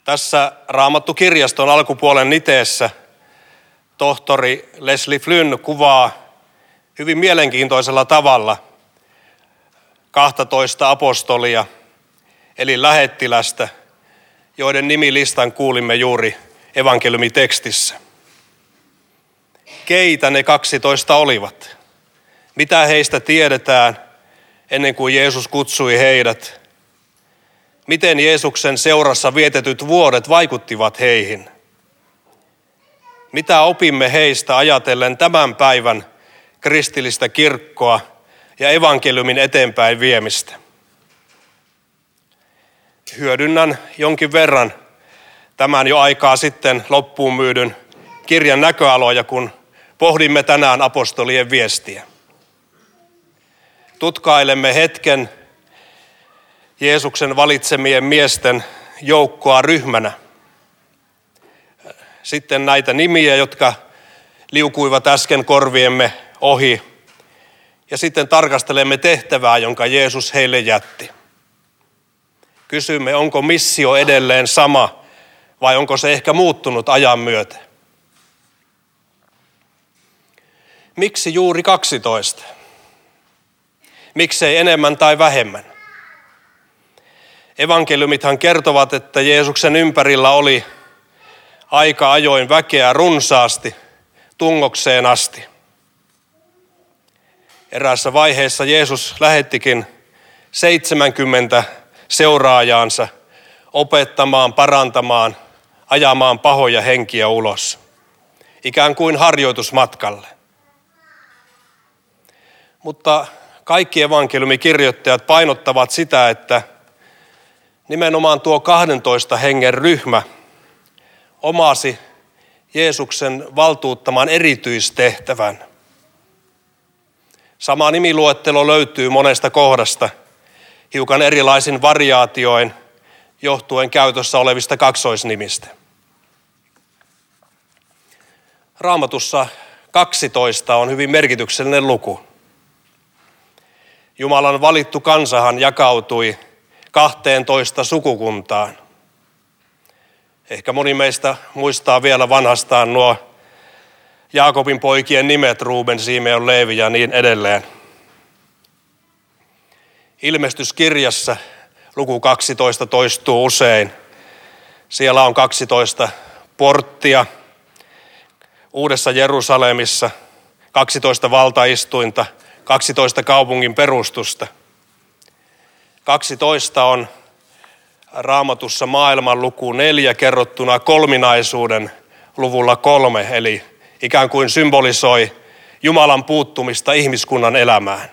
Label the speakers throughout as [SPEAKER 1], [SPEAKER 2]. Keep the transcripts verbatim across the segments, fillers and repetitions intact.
[SPEAKER 1] Tässä Raamattu-kirjaston alkupuolen niteessä tohtori Leslie Flynn kuvaa hyvin mielenkiintoisella tavalla kahtatoista apostolia, eli lähettilästä, joiden nimilistan kuulimme juuri evankeliumitekstissä. Keitä ne kaksitoista olivat? Mitä heistä tiedetään ennen kuin Jeesus kutsui heidät? Miten Jeesuksen seurassa vietetyt vuodet vaikuttivat heihin? Mitä opimme heistä ajatellen tämän päivän kristillistä kirkkoa ja evankeliumin eteenpäin viemistä? Hyödynnän jonkin verran tämän jo aikaa sitten loppuun myydyn kirjan näköaloja, kun pohdimme tänään apostolien viestiä. Tutkailemme hetken Jeesuksen valitsemien miesten joukkoa ryhmänä. Sitten näitä nimiä, jotka liukuivat äsken korviemme ohi. Ja sitten tarkastelemme tehtävää, jonka Jeesus heille jätti. Kysymme, onko missio edelleen sama vai onko se ehkä muuttunut ajan myötä? Miksi juuri kaksitoista? Miksei enemmän tai vähemmän? Evankeliumithan kertovat, että Jeesuksen ympärillä oli aika ajoin väkeä runsaasti, tungokseen asti. Eräässä vaiheessa Jeesus lähettikin seitsemänkymmentä seuraajaansa opettamaan, parantamaan, ajamaan pahoja henkiä ulos, ikään kuin harjoitusmatkalle. Mutta kaikki evankeliumikirjoittajat painottavat sitä, että nimenomaan tuo kahdentoista hengen ryhmä omasi Jeesuksen valtuuttaman erityistehtävän. Sama nimiluettelo löytyy monesta kohdasta, hiukan erilaisin variaatioin johtuen käytössä olevista kaksoisnimistä. Raamatussa kaksitoista on hyvin merkityksellinen luku. Jumalan valittu kansahan jakautui kahteentoista sukukuntaan. Ehkä moni meistä muistaa vielä vanhastaan nuo Jaakobin poikien nimet, Ruuben, Simeon, Leevi ja niin edelleen. Ilmestyskirjassa luku kaksitoista toistuu usein. Siellä on kaksitoista porttia Uudessa Jerusalemissa, kaksitoista valtaistuinta, kaksitoista kaupungin perustusta. kaksitoista on Raamatussa maailman luku neljä kerrottuna kolminaisuuden luvulla kolme, eli ikään kuin symbolisoi Jumalan puuttumista ihmiskunnan elämään.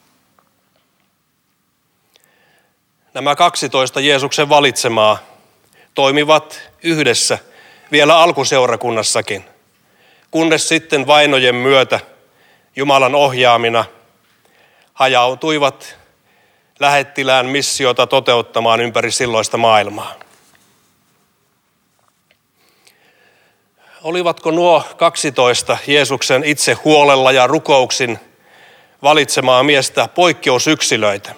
[SPEAKER 1] Nämä kaksitoista Jeesuksen valitsemaa toimivat yhdessä vielä alkuseurakunnassakin, kunnes sitten vainojen myötä Jumalan ohjaamina hajautuivat lähettilään missiota toteuttamaan ympäri silloista maailmaa. Olivatko nuo kaksitoista Jeesuksen itse huolella ja rukouksin valitsemaa miestä poikkeusyksilöitä?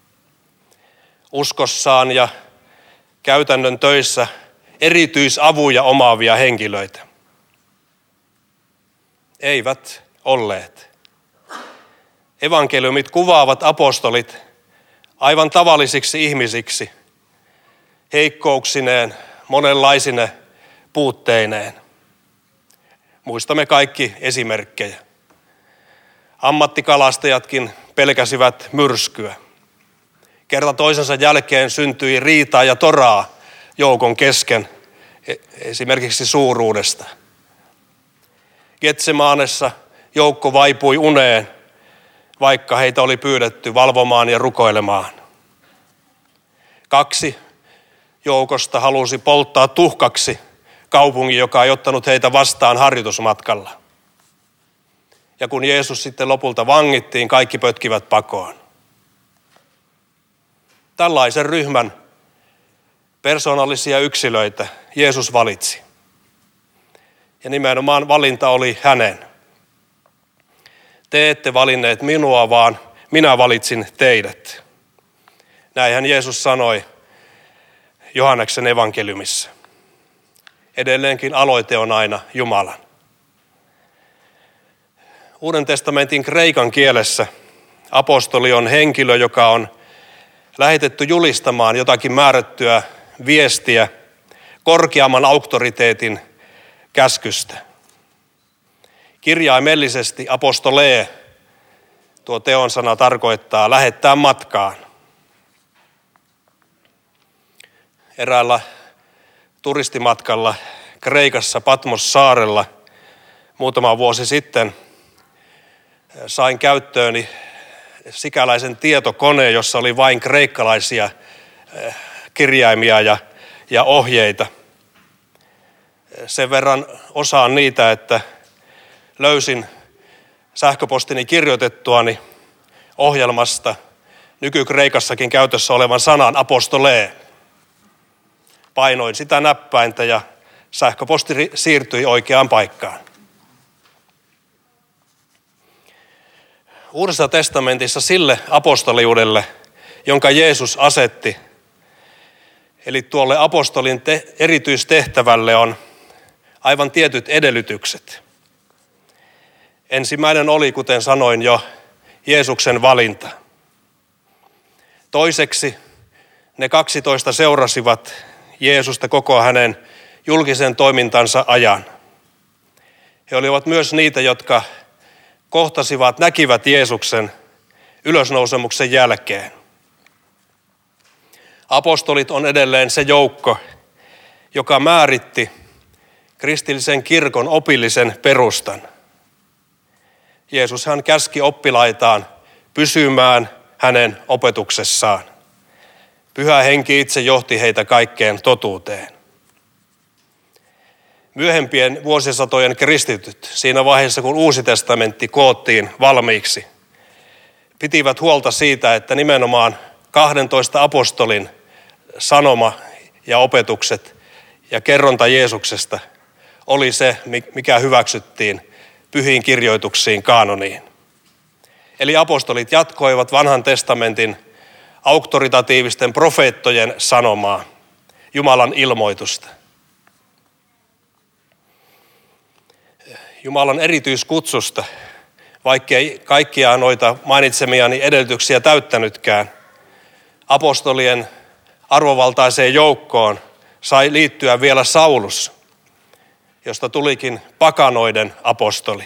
[SPEAKER 1] Uskossaan ja käytännön töissä erityisavuja omaavia henkilöitä? Eivät olleet. Evankeliumit kuvaavat apostolit aivan tavallisiksi ihmisiksi, heikkouksineen, monenlaisine puutteineen. Muistamme kaikki esimerkkejä. Ammattikalastajatkin pelkäsivät myrskyä. Kerta toisensa jälkeen syntyi riitaa ja toraa joukon kesken, esimerkiksi suuruudesta. Getsemanessa joukko vaipui uneen, vaikka heitä oli pyydetty valvomaan ja rukoilemaan. Kaksi joukosta halusi polttaa tuhkaksi kaupungin, joka ei ottanut heitä vastaan harjoitusmatkalla. Ja kun Jeesus sitten lopulta vangittiin, kaikki pötkivät pakoon. Tällaisen ryhmän persoonallisia yksilöitä Jeesus valitsi. Ja nimenomaan valinta oli hänen. Te ette valinneet minua, vaan minä valitsin teidät. Näinhän Jeesus sanoi Johanneksen evankeliumissa. Edelleenkin aloite on aina Jumalan. Uuden testamentin kreikan kielessä apostoli on henkilö, joka on lähetetty julistamaan jotakin määrättyä viestiä korkeamman auktoriteetin käskystä. Kirjaimellisesti apostolee, tuo teon sana tarkoittaa lähettää matkaan. Eräällä turistimatkalla Kreikassa Patmos-saarella muutama vuosi sitten sain käyttööni sikäläisen tietokoneen, jossa oli vain kreikkalaisia kirjaimia ja, ja ohjeita. Sen verran osaan niitä, että löysin sähköpostini kirjoitettuani ohjelmasta nykykreikassakin käytössä olevan sanan apostolee. Painoin sitä näppäintä ja sähköposti siirtyi oikeaan paikkaan. Uudessa testamentissa sille apostoliudelle, jonka Jeesus asetti, eli tuolle apostolin te- erityistehtävälle on aivan tietyt edellytykset. Ensimmäinen oli, kuten sanoin jo, Jeesuksen valinta. Toiseksi ne kaksitoista seurasivat Jeesusta koko hänen julkisen toimintansa ajan. He olivat myös niitä, jotka kohtasivat, näkivät Jeesuksen ylösnousemuksen jälkeen. Apostolit on edelleen se joukko, joka määritti kristillisen kirkon opillisen perustan. Jeesus hän käski oppilaitaan pysymään hänen opetuksessaan. Pyhä Henki itse johti heitä kaikkeen totuuteen. Myöhempien vuosisatojen kristityt, siinä vaiheessa kun Uusi testamentti koottiin valmiiksi, pitivät huolta siitä, että nimenomaan kahdentoista apostolin sanoma ja opetukset ja kerronta Jeesuksesta oli se, mikä hyväksyttiin pyhiin kirjoituksiin kaanoniin. Eli apostolit jatkoivat vanhan testamentin auktoritatiivisten profeettojen sanomaa, Jumalan ilmoitusta. Jumalan erityiskutsusta, vaikkei kaikkia noita mainitsemiani edellytyksiä täyttänytkään, apostolien arvovaltaiseen joukkoon sai liittyä vielä Saulus, josta tulikin pakanoiden apostoli.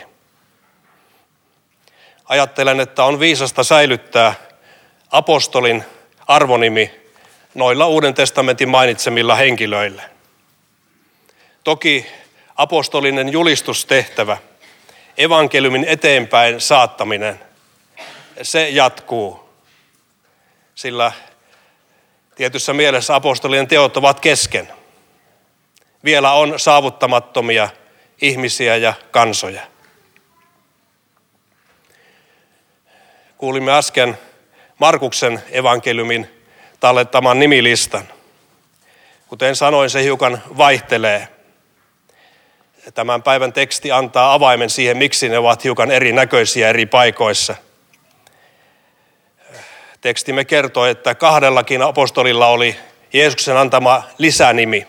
[SPEAKER 1] Ajattelen, että on viisasta säilyttää apostolin arvonimi noilla Uuden testamentin mainitsemilla henkilöillä. Toki apostolinen julistustehtävä, evankeliumin eteenpäin saattaminen, se jatkuu, sillä tietyssä mielessä apostolien teot ovat kesken. Vielä on saavuttamattomia ihmisiä ja kansoja. Kuulimme äsken Markuksen evankeliumin tallettaman nimilistan. Kuten sanoin, se hiukan vaihtelee. Tämän päivän teksti antaa avaimen siihen, miksi ne ovat hiukan erinäköisiä eri paikoissa. Tekstimme kertoo, että kahdellakin apostolilla oli Jeesuksen antama lisänimi.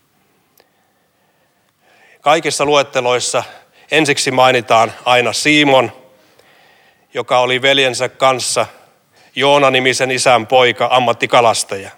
[SPEAKER 1] Kaikissa luetteloissa ensiksi mainitaan aina Simon, joka oli veljensä kanssa Joona-nimisen isän poika, ammattikalastaja.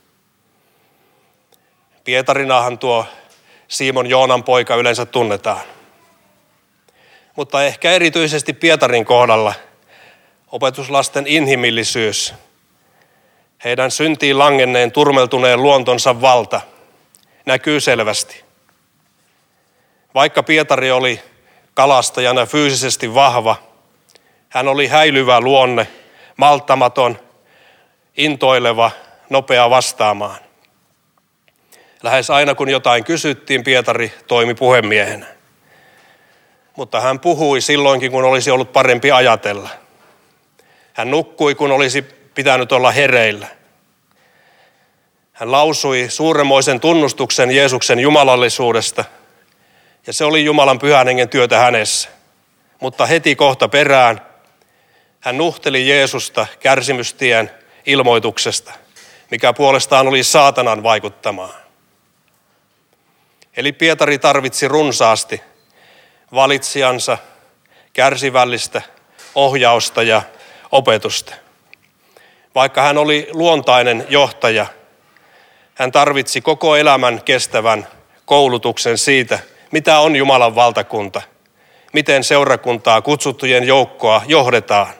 [SPEAKER 1] Pietarinahan tuo Simon Joonan poika yleensä tunnetaan. Mutta ehkä erityisesti Pietarin kohdalla opetuslasten inhimillisyys, heidän syntiin langenneen turmeltuneen luontonsa valta näkyy selvästi. Vaikka Pietari oli kalastajana fyysisesti vahva, hän oli häilyvä luonne, malttamaton, intoileva, nopea vastaamaan. Lähes aina kun jotain kysyttiin, Pietari toimi puhemiehenä. Mutta hän puhui silloinkin, kun olisi ollut parempi ajatella. Hän nukkui, kun olisi pitänyt olla hereillä. Hän lausui suuremmoisen tunnustuksen Jeesuksen jumalallisuudesta, ja se oli Jumalan pyhän hengen työtä hänessä. Mutta heti kohta perään hän nuhteli Jeesusta kärsimystien ilmoituksesta, mikä puolestaan oli saatanan vaikuttamaa. Eli Pietari tarvitsi runsaasti valitsijansa, kärsivällistä ohjausta ja opetusta. Vaikka hän oli luontainen johtaja, hän tarvitsi koko elämän kestävän koulutuksen siitä, mitä on Jumalan valtakunta, miten seurakuntaa, kutsuttujen joukkoa johdetaan.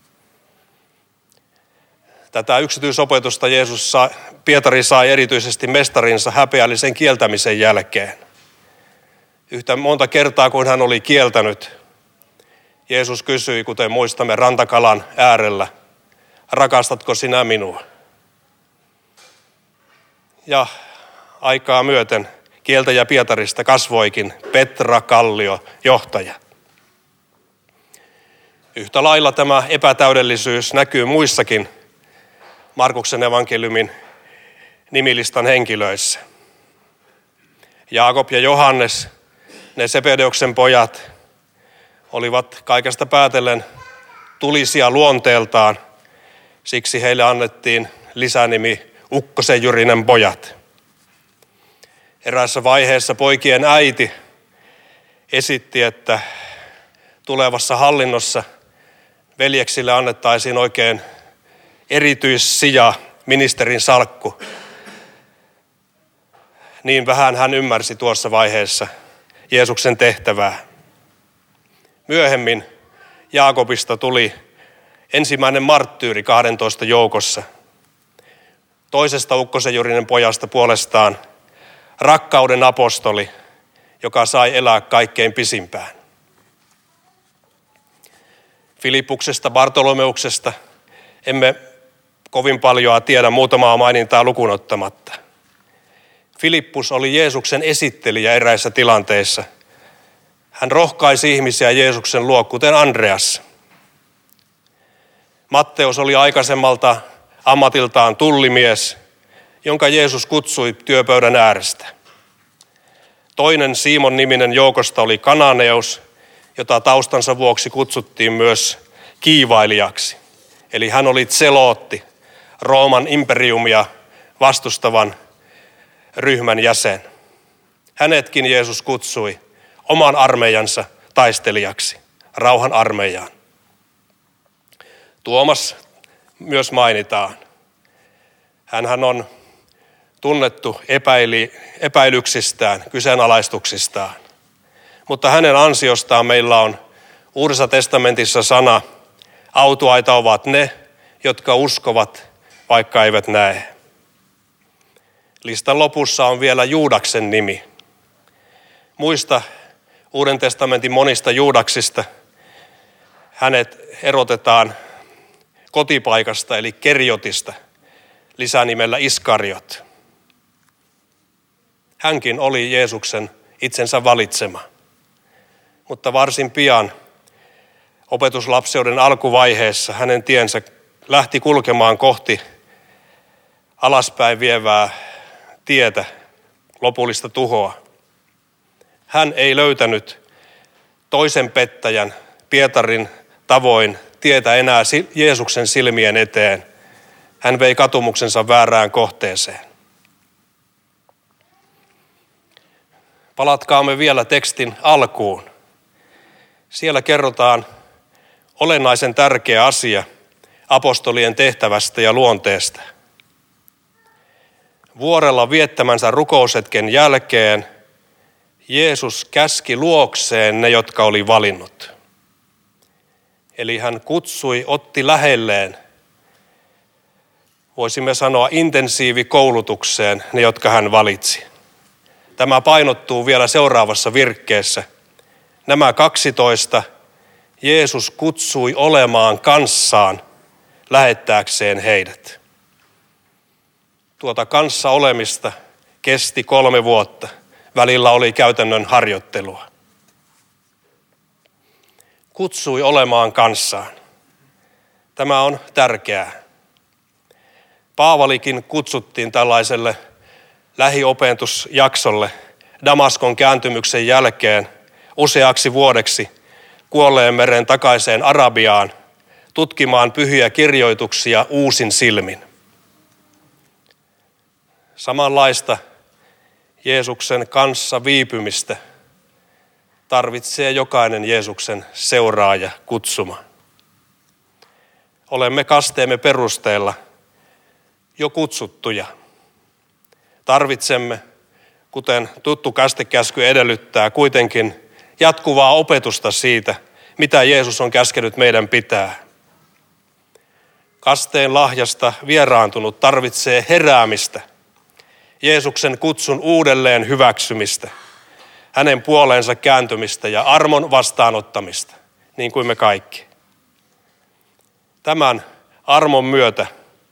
[SPEAKER 1] Tätä yksityisopetusta Jeesus sai, Pietari sai erityisesti mestarinsa häpeällisen kieltämisen jälkeen. Yhtä monta kertaa, kun hän oli kieltänyt, Jeesus kysyi, kuten muistamme rantakalan äärellä, rakastatko sinä minua? Ja aikaa myöten kieltäjä Pietarista kasvoikin Petra Kallio, johtaja. Yhtä lailla tämä epätäydellisyys näkyy muissakin Markuksen evankeliumin nimilistan henkilöissä. Jaakob ja Johannes, ne Sebedeuksen pojat, olivat kaikesta päätellen tulisia luonteeltaan. Siksi heille annettiin lisänimi Ukkosenjyrinen pojat. Eräässä vaiheessa poikien äiti esitti, että tulevassa hallinnossa veljeksille annettaisiin oikein erityissija, ministerin salkku. Niin vähän hän ymmärsi tuossa vaiheessa Jeesuksen tehtävää. Myöhemmin Jaakobista tuli ensimmäinen marttyyri kahdentoista joukossa. Toisesta Ukkosenjyrinen pojasta puolestaan rakkauden apostoli, joka sai elää kaikkein pisimpään. Filippuksesta, Bartolomeuksesta emme kovin paljoa tiedä, muutamaa mainintaa lukuun ottamatta. Filippus oli Jeesuksen esittelijä eräissä tilanteissa. Hän rohkaisi ihmisiä Jeesuksen luo, kuten Andreas. Matteus oli aikaisemmalta ammatiltaan tullimies, jonka Jeesus kutsui työpöydän äärestä. Toinen Simon niminen joukosta oli Kananeus, jota taustansa vuoksi kutsuttiin myös kiivailijaksi. Eli hän oli zelootti, Rooman imperiumia vastustavan ryhmän jäsen. Hänetkin Jeesus kutsui oman armeijansa taistelijaksi, rauhan armeijaan. Tuomas myös mainitaan. Hänhän on tunnettu epäili, epäilyksistään, kyseenalaistuksistaan. Mutta hänen ansiostaan meillä on Uudessa testamentissa sana, autuaita ovat ne, jotka uskovat, vaikka eivät näe. Listan lopussa on vielä Juudaksen nimi. Muista Uuden testamentin monista Juudaksista hänet erotetaan kotipaikasta eli Keriotista lisänimellä Iskariot. Hänkin oli Jeesuksen itsensä valitsema, mutta varsin pian opetuslapseuden alkuvaiheessa hänen tiensä lähti kulkemaan kohti alaspäin vievää tietä, lopullista tuhoa. Hän ei löytänyt toisen pettäjän Pietarin tavoin tietä enää Jeesuksen silmien eteen. Hän vei katumuksensa väärään kohteeseen. Palatkaamme vielä tekstin alkuun. Siellä kerrotaan olennaisen tärkeä asia apostolien tehtävästä ja luonteesta. Vuorella viettämänsä rukoushetken jälkeen Jeesus käski luokseen ne, jotka oli valinnut. Eli hän kutsui, otti lähelleen, voisimme sanoa intensiivikoulutukseen ne, jotka hän valitsi. Tämä painottuu vielä seuraavassa virkkeessä. Nämä kaksitoista Jeesus kutsui olemaan kanssaan lähettääkseen heidät. Tuota kanssa olemista kesti kolme vuotta. Välillä oli käytännön harjoittelua. Kutsui olemaan kanssaan. Tämä on tärkeää. Paavalikin kutsuttiin tällaiselle lähiopetusjaksolle Damaskon kääntymyksen jälkeen useaksi vuodeksi Kuolleen meren takaiseen Arabiaan tutkimaan pyhiä Jeesuksen kanssa viipymistä tarvitsee jokainen Jeesuksen seuraaja kutsuma. Olemme kasteemme perusteella jo kutsuttuja. Tarvitsemme, kuten tuttu kastekäsky edellyttää, kuitenkin jatkuvaa opetusta siitä, mitä Jeesus on käskenyt meidän pitää. Kasteen lahjasta vieraantunut tarvitsee heräämistä, Jeesuksen kutsun uudelleen hyväksymistä, hänen puoleensa kääntymistä ja armon vastaanottamista, niin kuin me kaikki. Tämän armon myötä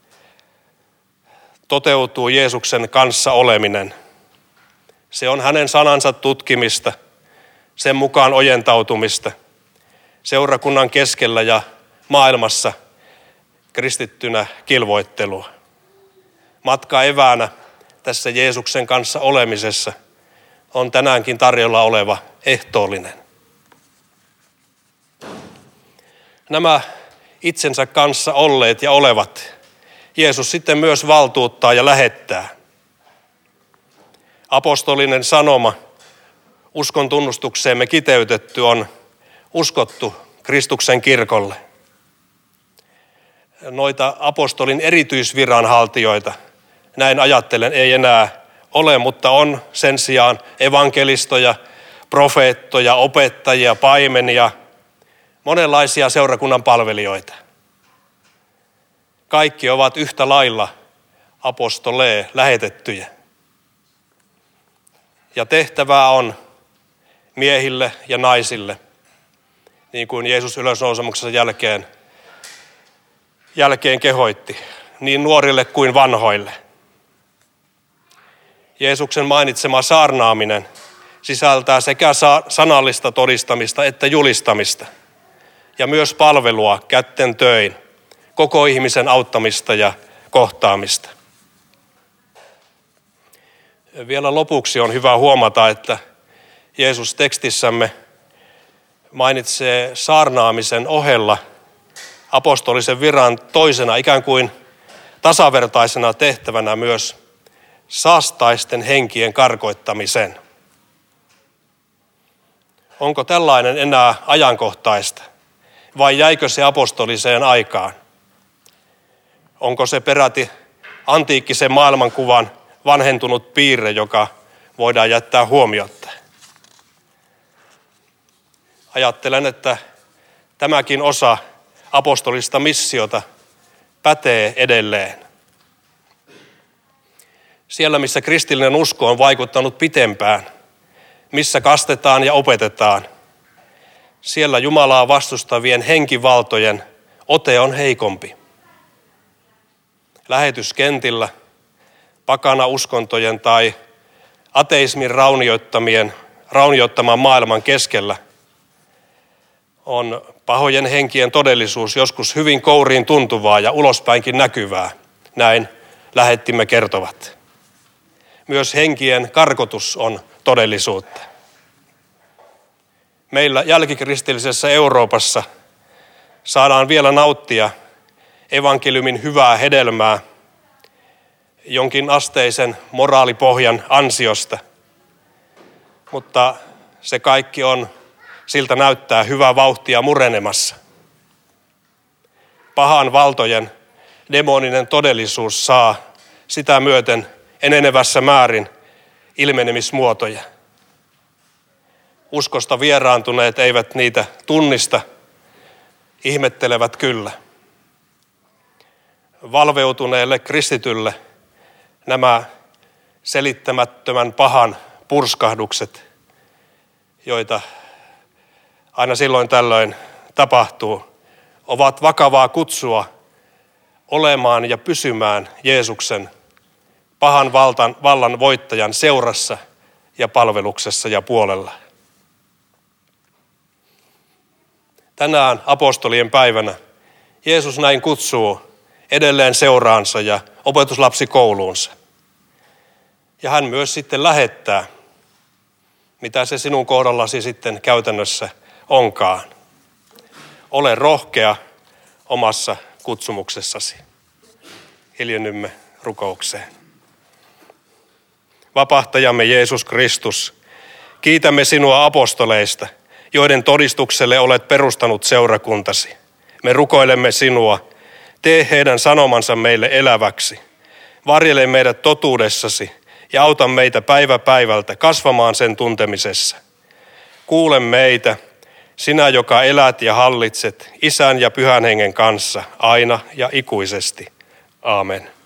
[SPEAKER 1] toteutuu Jeesuksen kanssa oleminen. Se on hänen sanansa tutkimista, sen mukaan ojentautumista, seurakunnan keskellä ja maailmassa kristittynä kilvoittelua. Matka eväänä tässä Jeesuksen kanssa olemisessa on tänäänkin tarjolla oleva ehtoollinen. Nämä itsensä kanssa olleet ja olevat Jeesus sitten myös valtuuttaa ja lähettää. Apostolinen sanoma uskon tunnustukseemme kiteytetty on uskottu Kristuksen kirkolle. Noita apostolin erityisviranhaltijoita, näin ajattelen, ei enää ole, mutta on sen sijaan evankelistoja, profeettoja, opettajia, paimenia, monenlaisia seurakunnan palvelijoita. Kaikki ovat yhtä lailla apostolee, lähetettyjä. Ja tehtävää on miehille ja naisille, niin kuin Jeesus ylösnousemuksen jälkeen, jälkeen kehoitti, niin nuorille kuin vanhoille. Jeesuksen mainitsema saarnaaminen sisältää sekä sanallista todistamista että julistamista ja myös palvelua kätten töin, koko ihmisen auttamista ja kohtaamista. Vielä lopuksi on hyvä huomata, että Jeesus tekstissämme mainitsee saarnaamisen ohella apostolisen viran toisena ikään kuin tasavertaisena tehtävänä myös saastaisten henkien karkoittamisen. Onko tällainen enää ajankohtaista vai jäikö se apostoliseen aikaan? Onko se peräti antiikkisen maailmankuvan vanhentunut piirre, joka voidaan jättää huomiotta? Ajattelen, että tämäkin osa apostolista missiota pätee edelleen. Siellä, missä kristillinen usko on vaikuttanut pitempään, missä kastetaan ja opetetaan, siellä Jumalaa vastustavien henkivaltojen ote on heikompi. Lähetyskentillä, pakana uskontojen tai ateismin raunioittamien, raunioittaman maailman keskellä on pahojen henkien todellisuus joskus hyvin kouriin tuntuvaa ja ulospäinkin näkyvää. Näin lähettimme kertovat. Myös henkien karkotus on todellisuutta. Meillä jälkikristillisessä Euroopassa saadaan vielä nauttia evankeliumin hyvää hedelmää jonkin asteisen moraalipohjan ansiosta, mutta se kaikki on, siltä näyttää, hyvää vauhtia murenemassa. Pahan valtojen demoninen todellisuus saa sitä myöten enenevässä määrin ilmenemismuotoja. Uskosta vieraantuneet eivät niitä tunnista, ihmettelevät kyllä. Valveutuneelle kristitylle nämä selittämättömän pahan purskahdukset, joita aina silloin tällöin tapahtuu, ovat vakavaa kutsua olemaan ja pysymään Jeesuksen pahan valtan, vallan voittajan seurassa ja palveluksessa ja puolella. Tänään apostolien päivänä Jeesus näin kutsuu edelleen seuraansa ja opetuslapsikouluunsa. Ja hän myös sitten lähettää, mitä se sinun kohdallasi sitten käytännössä onkaan. Ole rohkea omassa kutsumuksessasi. Hiljennymme rukoukseen. vapahtajamme Jeesus Kristus, kiitämme sinua apostoleista, joiden todistukselle olet perustanut seurakuntasi. Me rukoilemme sinua, tee heidän sanomansa meille eläväksi. Varjele meidät totuudessasi ja auta meitä päivä päivältä kasvamaan sen tuntemisessa. Kuule meitä, sinä joka elät ja hallitset Isän ja Pyhän Hengen kanssa aina ja ikuisesti. Aamen.